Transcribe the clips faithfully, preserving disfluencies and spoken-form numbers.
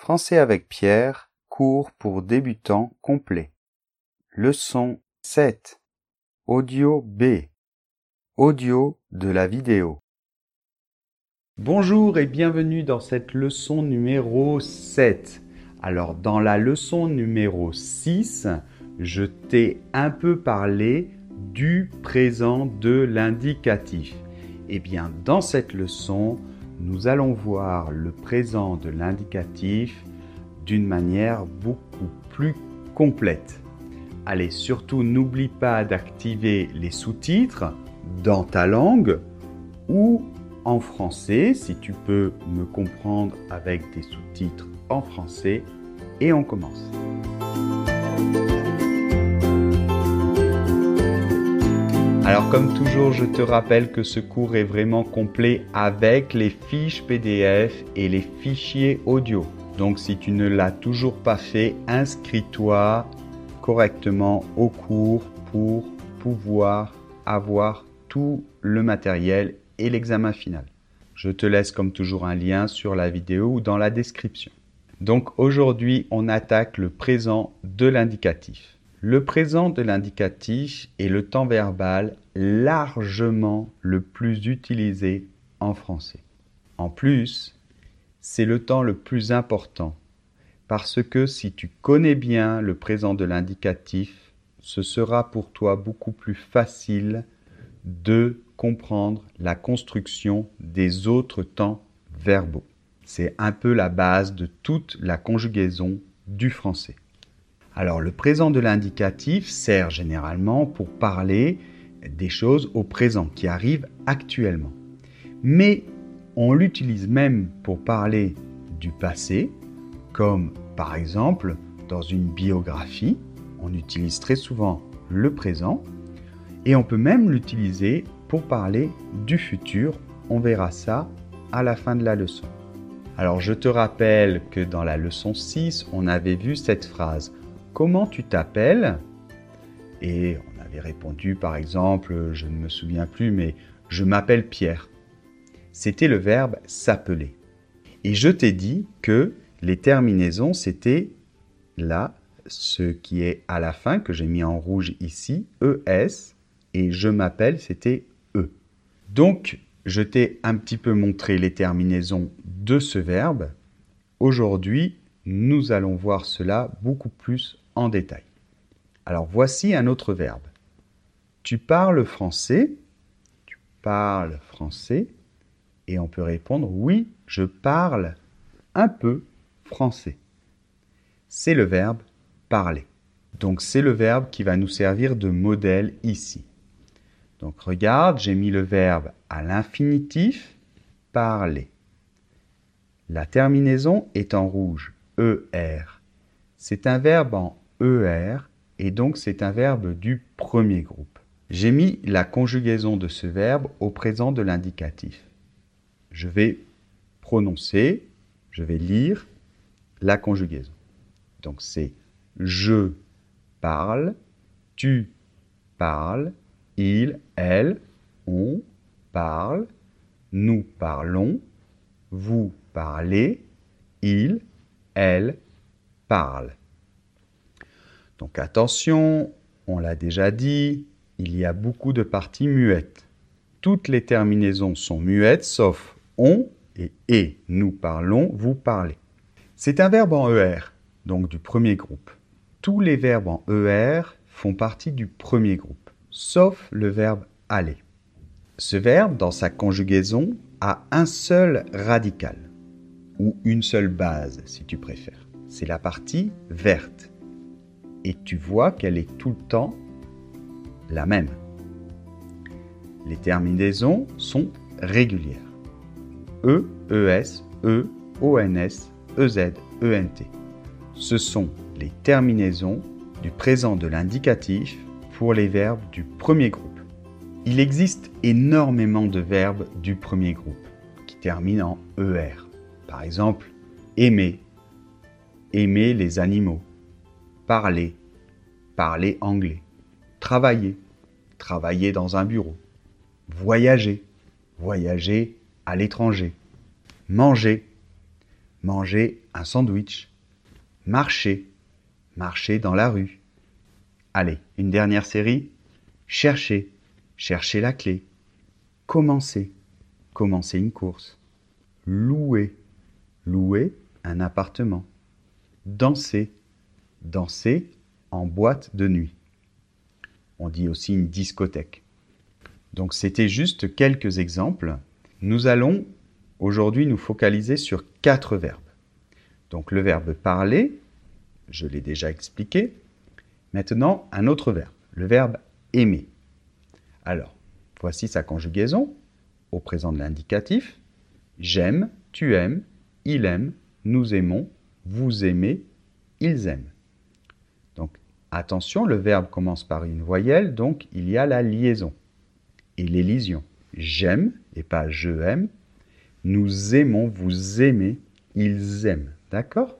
Français avec Pierre, cours pour débutants complet. Leçon sept. Audio B. Audio de la vidéo. Bonjour et bienvenue dans cette leçon numéro sept. Alors dans la leçon numéro six, je t'ai un peu parlé du présent de l'indicatif. Et bien dans cette leçon, nous allons voir le présent de l'indicatif d'une manière beaucoup plus complète. Allez, surtout n'oublie pas d'activer les sous-titres dans ta langue ou en français, si tu peux me comprendre avec des sous-titres en français. Et on commence. Alors comme toujours, je te rappelle que ce cours est vraiment complet avec les fiches P D F et les fichiers audio. Donc si tu ne l'as toujours pas fait, inscris-toi correctement au cours pour pouvoir avoir tout le matériel et l'examen final. Je te laisse comme toujours un lien sur la vidéo ou dans la description. Donc aujourd'hui, on attaque le présent de l'indicatif. Le présent de l'indicatif est le temps verbal largement le plus utilisé en français. En plus, c'est le temps le plus important parce que si tu connais bien le présent de l'indicatif, ce sera pour toi beaucoup plus facile de comprendre la construction des autres temps verbaux. C'est un peu la base de toute la conjugaison du français. Alors, le présent de l'indicatif sert généralement pour parler des choses au présent qui arrivent actuellement. Mais on l'utilise même pour parler du passé, comme par exemple dans une biographie, on utilise très souvent le présent et on peut même l'utiliser pour parler du futur. On verra ça à la fin de la leçon. Alors, je te rappelle que dans la leçon six, on avait vu cette phrase. Comment tu t'appelles? Et on avait répondu par exemple, je ne me souviens plus, mais je m'appelle Pierre. C'était le verbe s'appeler. Et je t'ai dit que les terminaisons, c'était là, ce qui est à la fin, que j'ai mis en rouge ici, es, et je m'appelle, c'était e. Donc, je t'ai un petit peu montré les terminaisons de ce verbe. Aujourd'hui, nous allons voir cela beaucoup plus en détail. Alors, voici un autre verbe. Tu parles français? Tu parles français? Et on peut répondre, oui, je parle un peu français. C'est le verbe parler. Donc, c'est le verbe qui va nous servir de modèle ici. Donc, regarde, j'ai mis le verbe à l'infinitif, parler. La terminaison est en rouge, er. C'est un verbe en er et donc c'est un verbe du premier groupe. J'ai mis la conjugaison de ce verbe au présent de l'indicatif. Je vais prononcer, je vais lire la conjugaison. Donc c'est je parle, tu parles, il, elle, on parle, nous parlons, vous parlez, il, elle parle. Donc attention, on l'a déjà dit, il y a beaucoup de parties muettes. Toutes les terminaisons sont muettes sauf on et et. Nous parlons, vous parlez. C'est un verbe en er, donc du premier groupe. Tous les verbes en er font partie du premier groupe, sauf le verbe aller. Ce verbe, dans sa conjugaison, a un seul radical, ou une seule base, si tu préfères. C'est la partie verte. Et tu vois qu'elle est tout le temps la même. Les terminaisons sont régulières. E, es, e, ons, ez, ent. Ce sont les terminaisons du présent de l'indicatif pour les verbes du premier groupe. Il existe énormément de verbes du premier groupe qui terminent en er. Par exemple, aimer, aimer les animaux, parler, parler anglais, travailler, travailler dans un bureau, voyager, voyager à l'étranger, manger, manger un sandwich. Marcher, marcher dans la rue. Allez, une dernière série. Chercher, chercher la clé. Commencer, commencer une course. Louer, louer un appartement. Danser, danser en boîte de nuit. On dit aussi une discothèque. Donc c'était juste quelques exemples. Nous allons aujourd'hui nous focaliser sur quatre verbes. Donc le verbe parler, je l'ai déjà expliqué. Maintenant, un autre verbe, le verbe aimer. Alors, voici sa conjugaison au présent de l'indicatif. J'aime, tu aimes, il aime, nous aimons, vous aimez, ils aiment. Donc attention, le verbe commence par une voyelle, donc il y a la liaison et l'élision. J'aime et pas je aime. Nous aimons, vous aimez, ils aiment. D'accord?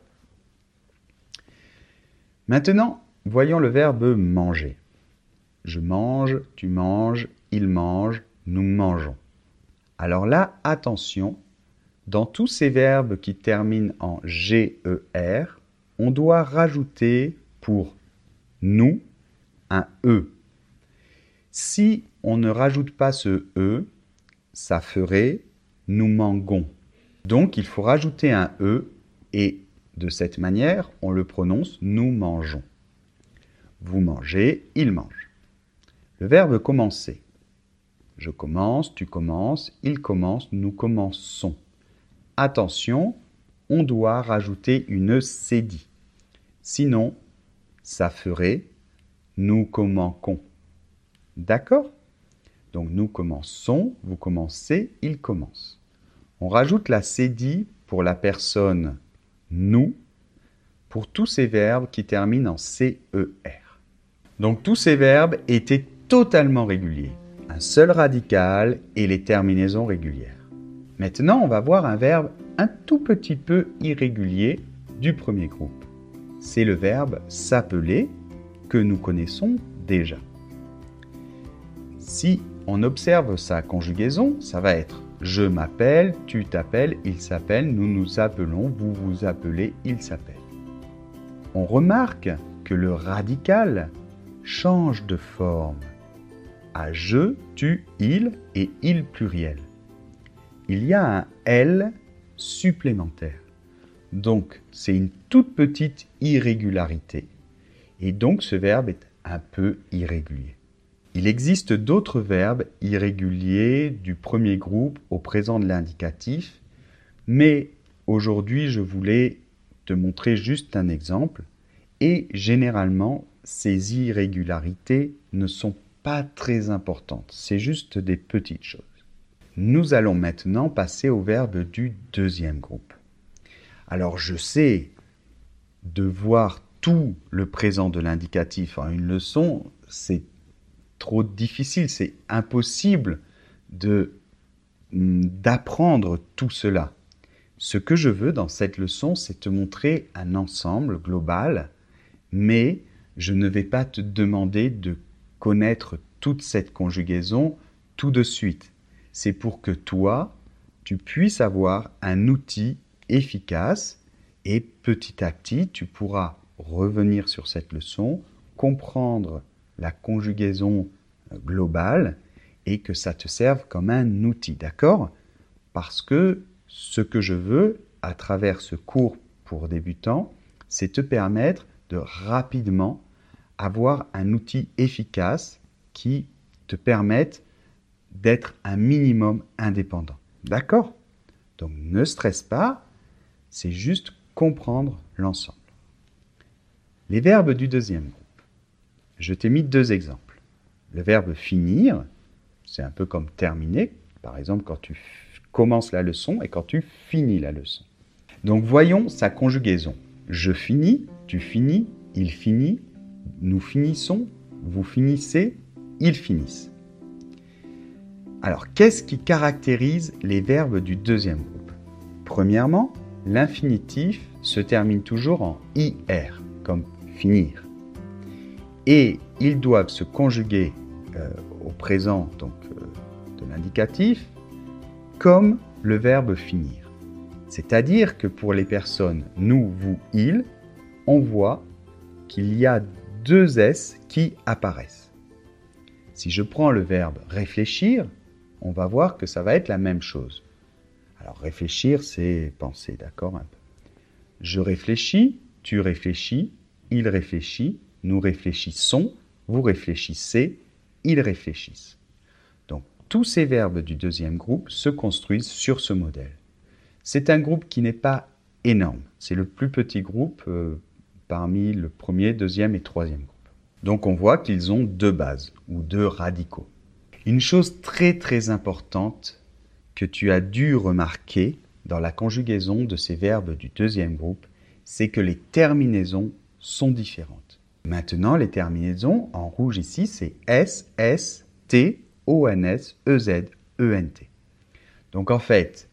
Maintenant, voyons le verbe manger. Je mange, tu manges, il mange, nous mangeons. Alors là, attention, dans tous ces verbes qui terminent en G E R, on doit rajouter pour nous un E. Si on ne rajoute pas ce E, ça ferait nous manguons. Donc il faut rajouter un E et de cette manière, on le prononce nous mangeons. Vous mangez, il mange. Le verbe commencer. Je commence, tu commences, il commence, nous commençons. Attention, on doit rajouter une cédille. Sinon, ça ferait nous commençons. D'accord? Donc nous commençons, vous commencez, il commence. On rajoute la cédille pour la personne nous pour tous ces verbes qui terminent en C E R. Donc tous ces verbes étaient totalement réguliers. Un seul radical et les terminaisons régulières. Maintenant, on va voir un verbe un tout petit peu irrégulier du premier groupe. C'est le verbe s'appeler que nous connaissons déjà. Si on observe sa conjugaison, ça va être je m'appelle, tu t'appelles, il s'appelle, nous nous appelons, vous vous appelez, il s'appelle. On remarque que le radical change de forme à je, tu, il et il pluriel. Il y a un L supplémentaire. Donc, c'est une toute petite irrégularité. Et donc, ce verbe est un peu irrégulier. Il existe d'autres verbes irréguliers du premier groupe au présent de l'indicatif, mais aujourd'hui, je voulais te montrer juste un exemple. Et généralement, ces irrégularités ne sont pas très importantes. C'est juste des petites choses. Nous allons maintenant passer au verbe du deuxième groupe. Alors, je sais, de voir tout le présent de l'indicatif en une leçon, c'est trop difficile, c'est impossible de, d'apprendre tout cela. Ce que je veux dans cette leçon, c'est te montrer un ensemble global, mais je ne vais pas te demander de connaître toute cette conjugaison tout de suite. C'est pour que toi, tu puisses avoir un outil efficace et petit à petit, tu pourras revenir sur cette leçon, comprendre la conjugaison globale et que ça te serve comme un outil, d'accord? Parce que ce que je veux à travers ce cours pour débutants, c'est te permettre de rapidement avoir un outil efficace qui te permette d'être un minimum indépendant. D'accord? Donc ne stresse pas, c'est juste comprendre l'ensemble. Les verbes du deuxième groupe. Je t'ai mis deux exemples. Le verbe finir, c'est un peu comme terminer, par exemple quand tu commences la leçon et quand tu finis la leçon. Donc voyons sa conjugaison. Je finis, tu finis, il finit, nous finissons, vous finissez, ils finissent. Alors, qu'est-ce qui caractérise les verbes du deuxième groupe? Premièrement, l'infinitif se termine toujours en I R, comme finir. Et ils doivent se conjuguer euh, au présent donc, euh, de l'indicatif comme le verbe finir. C'est-à-dire que pour les personnes nous, vous, il, on voit qu'il y a deux S qui apparaissent. Si je prends le verbe réfléchir, on va voir que ça va être la même chose. Alors réfléchir, c'est penser, d'accord un peu. Je réfléchis, tu réfléchis, il réfléchit, nous réfléchissons, vous réfléchissez, ils réfléchissent. Donc tous ces verbes du deuxième groupe se construisent sur ce modèle. C'est un groupe qui n'est pas énorme. C'est le plus petit groupe euh, parmi le premier, deuxième et troisième groupe. Donc on voit qu'ils ont deux bases ou deux radicaux. Une chose très très importante que tu as dû remarquer dans la conjugaison de ces verbes du deuxième groupe, c'est que les terminaisons sont différentes. Maintenant, les terminaisons, en rouge ici, c'est S, S, T, O N S, E Z, E N T. Donc en fait,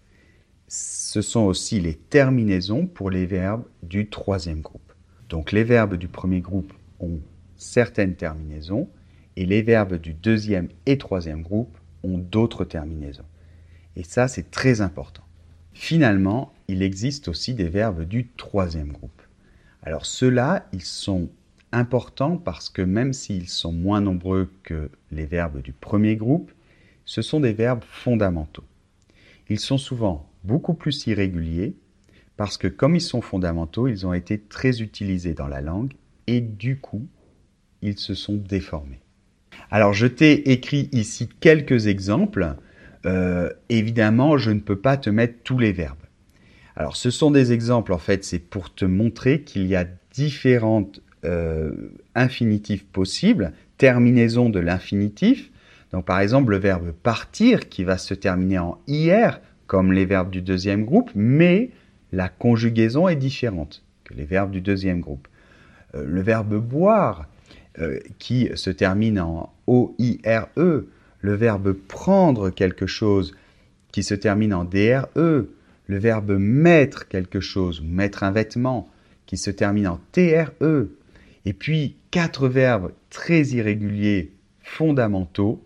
ce sont aussi les terminaisons pour les verbes du troisième groupe. Donc les verbes du premier groupe ont certaines terminaisons et les verbes du deuxième et troisième groupe ont d'autres terminaisons. Et ça, c'est très important. Finalement, il existe aussi des verbes du troisième groupe. Alors ceux-là, ils sont importants parce que même s'ils sont moins nombreux que les verbes du premier groupe, ce sont des verbes fondamentaux. Ils sont souvent beaucoup plus irréguliers parce que comme ils sont fondamentaux, ils ont été très utilisés dans la langue et du coup, ils se sont déformés. Alors je t'ai écrit ici quelques exemples. Euh, évidemment, je ne peux pas te mettre tous les verbes. Alors ce sont des exemples, en fait, c'est pour te montrer qu'il y a différentes euh, infinitifs possibles, terminaisons de l'infinitif. Donc par exemple, le verbe partir qui va se terminer en I R, comme les verbes du deuxième groupe, mais la conjugaison est différente que les verbes du deuxième groupe. Euh, le verbe boire euh, qui se termine en O I R E, le verbe prendre quelque chose qui se termine en D R E, le verbe mettre quelque chose, mettre un vêtement, qui se termine en T R E, et puis quatre verbes très irréguliers fondamentaux,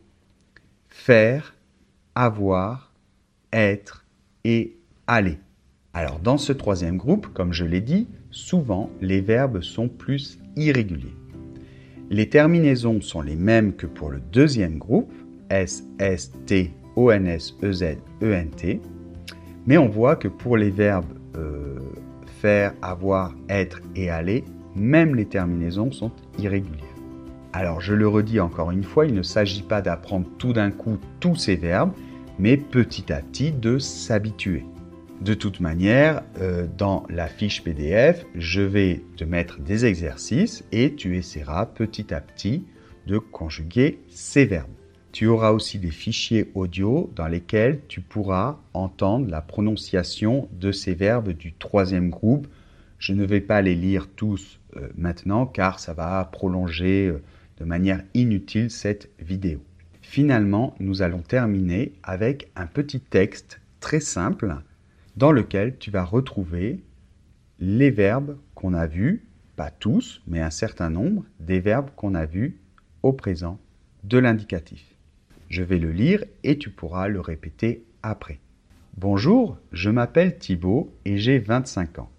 faire, avoir, être et aller. Alors dans ce troisième groupe, comme je l'ai dit, souvent les verbes sont plus irréguliers. Les terminaisons sont les mêmes que pour le deuxième groupe, S, S, T, O N S, E Z, E N T, mais on voit que pour les verbes euh, faire, avoir, être et aller, même les terminaisons sont irrégulières. Alors je le redis encore une fois, il ne s'agit pas d'apprendre tout d'un coup tous ces verbes, mais petit à petit de s'habituer. De toute manière, euh, dans la fiche P D F, je vais te mettre des exercices et tu essaieras petit à petit de conjuguer ces verbes. Tu auras aussi des fichiers audio dans lesquels tu pourras entendre la prononciation de ces verbes du troisième groupe. Je ne vais pas les lire tous euh, maintenant car ça va prolonger euh, de manière inutile cette vidéo. Finalement, nous allons terminer avec un petit texte très simple dans lequel tu vas retrouver les verbes qu'on a vus, pas tous, mais un certain nombre, des verbes qu'on a vus au présent de l'indicatif. Je vais le lire et tu pourras le répéter après. Bonjour, je m'appelle Thibaut et j'ai vingt-cinq ans.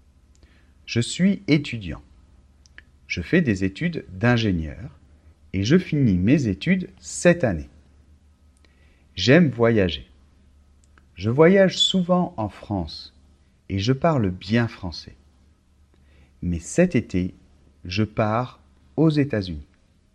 Je suis étudiant. Je fais des études d'ingénieur et je finis mes études cette année. J'aime voyager. Je voyage souvent en France et je parle bien français. Mais cet été, je pars aux États-Unis.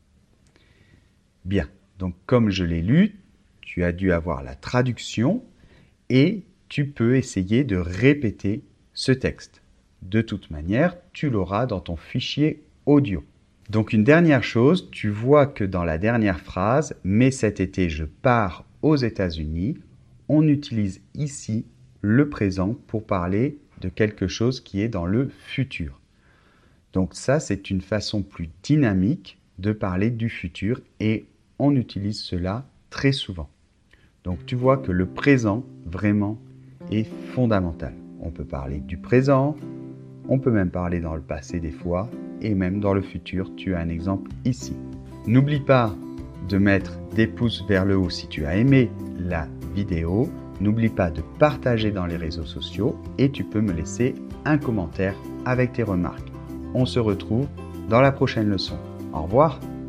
Bien, donc comme je l'ai lu, tu as dû avoir la traduction et tu peux essayer de répéter ce texte. De toute manière, tu l'auras dans ton fichier audio. Donc une dernière chose, tu vois que dans la dernière phrase, « mais cet été, je pars aux États-Unis », on utilise ici le présent pour parler de quelque chose qui est dans le futur. Donc ça, c'est une façon plus dynamique de parler du futur et on utilise cela très souvent. Donc tu vois que le présent, vraiment, est fondamental. On peut parler du présent, on peut même parler dans le passé des fois, et même dans le futur, tu as un exemple ici. N'oublie pas de mettre des pouces vers le haut si tu as aimé la vidéo N'oublie pas de partager dans les réseaux sociaux et tu peux me laisser un commentaire avec tes remarques. On se retrouve dans la prochaine leçon. Au revoir.